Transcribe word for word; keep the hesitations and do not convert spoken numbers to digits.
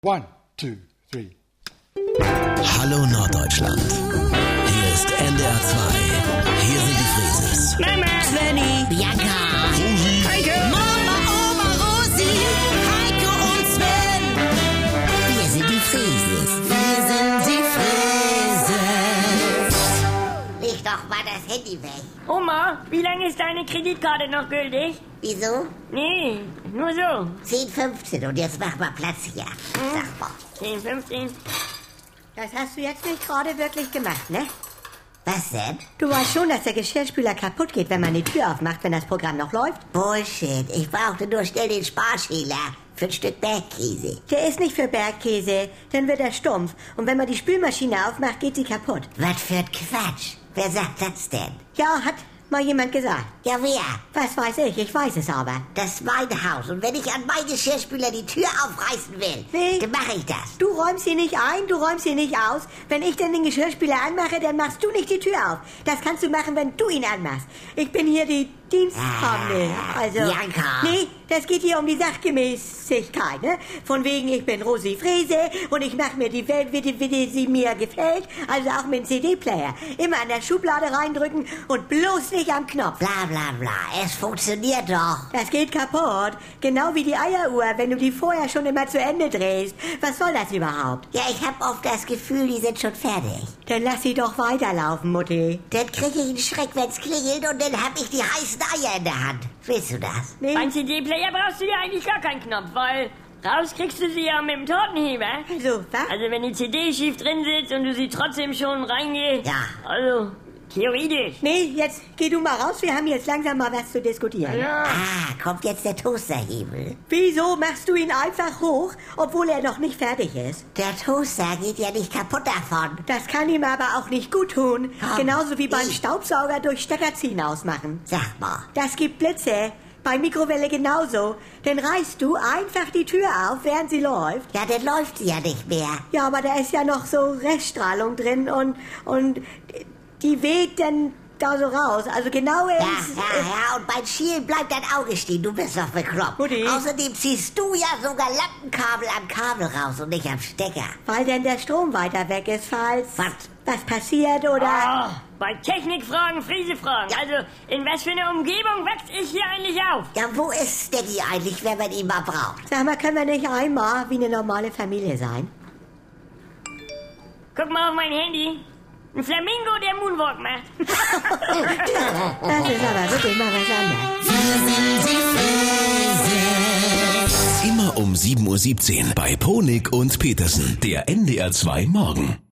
One, two, three. Hallo Norddeutschland. Hier ist N D R zwei. Hier sind die Frieses. Mama, Svenny, Bianca, Rosi, Heike, Mama, Oma, Rosi, Heike und Sven. Wir sind die Frieses. Wir sind die Frieses. Leg doch mal das Handy weg. Oma, wie lange ist deine Kreditkarte noch gültig? Wieso? Nee, nur so. zehn, fünfzehn und jetzt mach mal Platz hier. Sag mal. zehn, fünfzehn. Das hast du jetzt nicht gerade wirklich gemacht, ne? Was denn? Du weißt schon, dass der Geschirrspüler kaputt geht, wenn man die Tür aufmacht, wenn das Programm noch läuft? Bullshit. Ich brauchte nur schnell den Sparschäler für ein Stück Bergkäse. Der ist nicht für Bergkäse, dann wird er stumpf. Und wenn man die Spülmaschine aufmacht, geht sie kaputt. Was für ein Quatsch. Wer sagt das denn? Ja, hat mal jemand gesagt. Ja, wer? Was weiß ich, ich weiß es aber. Das ist mein Haus. Und wenn ich an meinen Geschirrspüler die Tür aufreißen will, Nee. dann mache ich das. Du räumst sie nicht ein, du räumst sie nicht aus. Wenn ich dann den Geschirrspüler anmache, dann machst du nicht die Tür auf. Das kannst du machen, wenn du ihn anmachst. Ich bin hier die Diensthabende. Also, Bianca. nee, das geht hier um die Sachgemäßigkeit, ne? Von wegen, ich bin Rosi Frese und ich mache mir die Welt, wie die, wie die sie mir gefällt. Also auch mit dem C D-Player. Immer in der Schublade reindrücken und bloß nicht am Knopf. Bla bla bla. Es funktioniert doch. Das geht kaputt. Genau wie die Eieruhr, wenn du die vorher schon immer zu Ende drehst. Was soll das überhaupt? Ja, ich habe oft das Gefühl, die sind schon fertig. Dann lass sie doch weiterlaufen, Mutti. Dann kriege ich einen Schreck, wenn's klingelt und dann hab ich die heißen Eier in der Hand. Willst du das? Nee? Beim C D-Player brauchst du ja eigentlich gar keinen Knopf, weil raus kriegst du sie ja mit dem Tortenheber. Also, was? Also wenn die C D schief drin sitzt und du sie trotzdem schon reingehst. Ja. Also, theoretisch. Nee, jetzt geh du mal raus, wir haben jetzt langsam mal was zu diskutieren. Ja. Ah, kommt jetzt der Toasterhebel. Wieso machst du ihn einfach hoch, obwohl er noch nicht fertig ist? Der Toaster geht ja nicht kaputt davon. Das kann ihm aber auch nicht gut tun. Komm, Genauso wie beim ich- Staubsauger durch Steckerziehen ausmachen. Sag mal. Das gibt Blitze. Bei Mikrowelle genauso. Dann reißt du einfach die Tür auf, während sie läuft. Ja, dann läuft sie ja nicht mehr. Ja, aber da ist ja noch so Reststrahlung drin und, und die weht dann da so raus. Also genau Ja, ins... ja, ja, und beim Schielen bleibt dein Auge stehen. Du bist doch bekloppt. Mutti. Außerdem ziehst du ja sogar Lampenkabel am Kabel raus und nicht am Stecker. Weil denn der Strom weiter weg ist, falls Was? was passiert oder... Ah, bei Technikfragen, Friesefragen. Ja. Also, in was für einer Umgebung wächst ich hier eigentlich auf? Ja, wo ist Steady eigentlich, wenn man ihn mal braucht? Sag mal, können wir nicht einmal wie eine normale Familie sein? Guck mal auf mein Handy. Ein Flamingo, der Moonwalk macht. Das ist aber wirklich mal was anderes. immer um sieben Uhr siebzehn bei Ponik und Petersen, der N D R zwei Morgen.